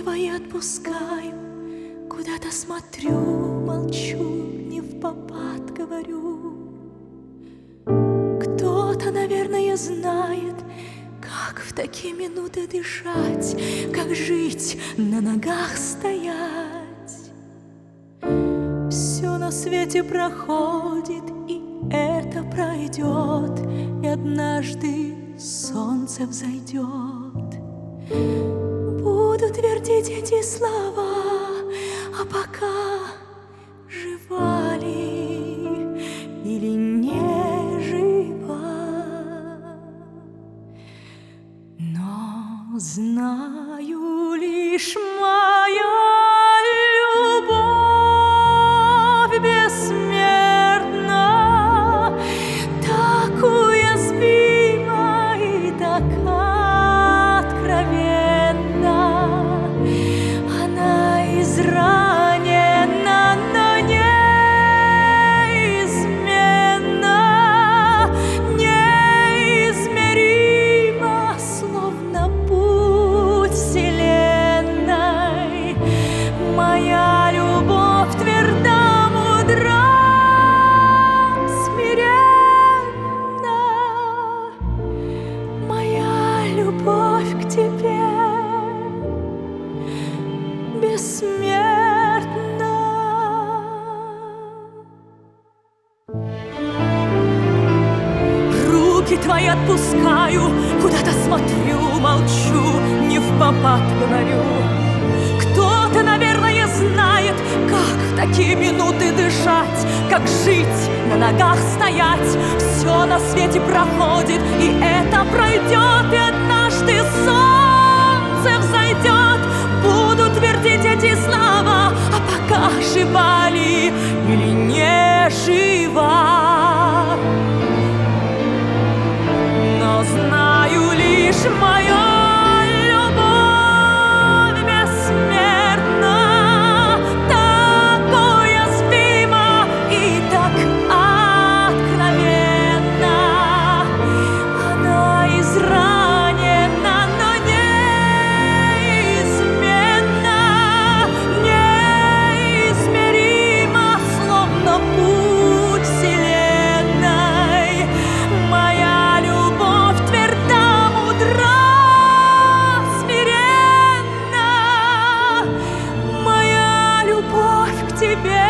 твои отпускаю, куда-то смотрю, молчу, не впопад говорю. Кто-то, наверное, знает, как в такие минуты дышать, как жить, на ногах стоять. Все на свете проходит, и это пройдет, и однажды солнце взойдет. Буду твердить эти слова, а пока жива ли или не жива, но знаю лишь моя любовь бессмертна, так уязвима и так откровенна. Она изранена, но неизменна, неизмеримо, словно путь вселенной. Моя любовь тверда, мудра, смиренна. Моя любовь к тебе бессмертна. Руки твои отпускаю, куда-то смотрю, молчу, не впопад говорю. Кто-то, наверное, знает, как в такие минуты дышать, как жить, на ногах стоять. Все на свете проходит, и это пройдет, и однажды солнце взойдет. Буду твердить эти слова, а пока жива ли или не жива, но знаю лишь мою любовь бессмертна, так уязвима и так откровенна. Она изранена, но неизменна, неизмеримо, словно путь вселенной. Моя любовь тверда, мудра, смиренна. Моя любовь к тебе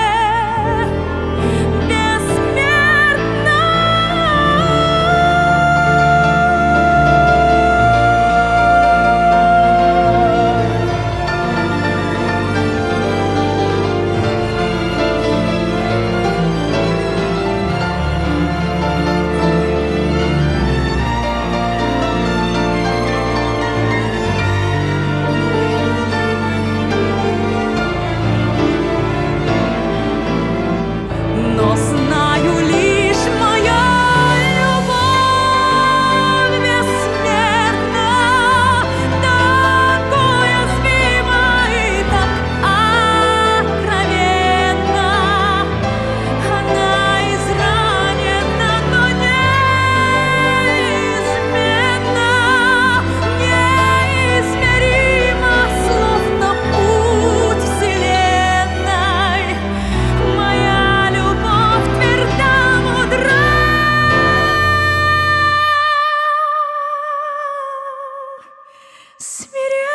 бессмертна. Но знаю лишь моя любовь бессмертна, так уязвима и так откровенна. Она изранена, но неизменна, неизмеримо, словно путь вселенной. Моя любовь тверда, мудра, смиренна.